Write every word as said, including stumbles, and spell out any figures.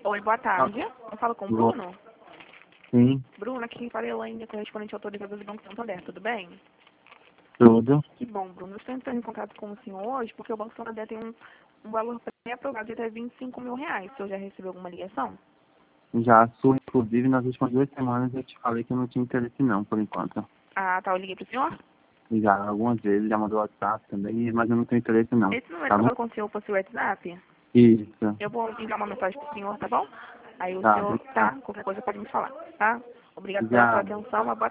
Oi, boa tarde. Eu falo com o Boa. Bruno. Sim, Bruno, aqui quem fala é Elaine, correspondente autorizada do Banco Santander, tudo bem? tudo. Que bom, Bruno. Eu estou entrando em contato com o senhor hoje porque o Banco Santander tem um, um valor pré-aprovado de até vinte e cinco mil reais. O senhor já recebeu alguma ligação? Já sou, inclusive, nas últimas duas semanas eu te falei que eu não tinha interesse não, por enquanto. Ah, tá. Eu liguei pro senhor. Já algumas vezes, já mandou WhatsApp também, mas eu não tenho interesse não. Esse número Tá que eu bom? falo com o senhor fosse o WhatsApp, Isso. eu vou enviar uma mensagem pro senhor, tá bom? Aí o Tá, senhor, obrigado. tá, qualquer coisa pode me falar, tá? Obrigado pela sua Já atenção, uma boa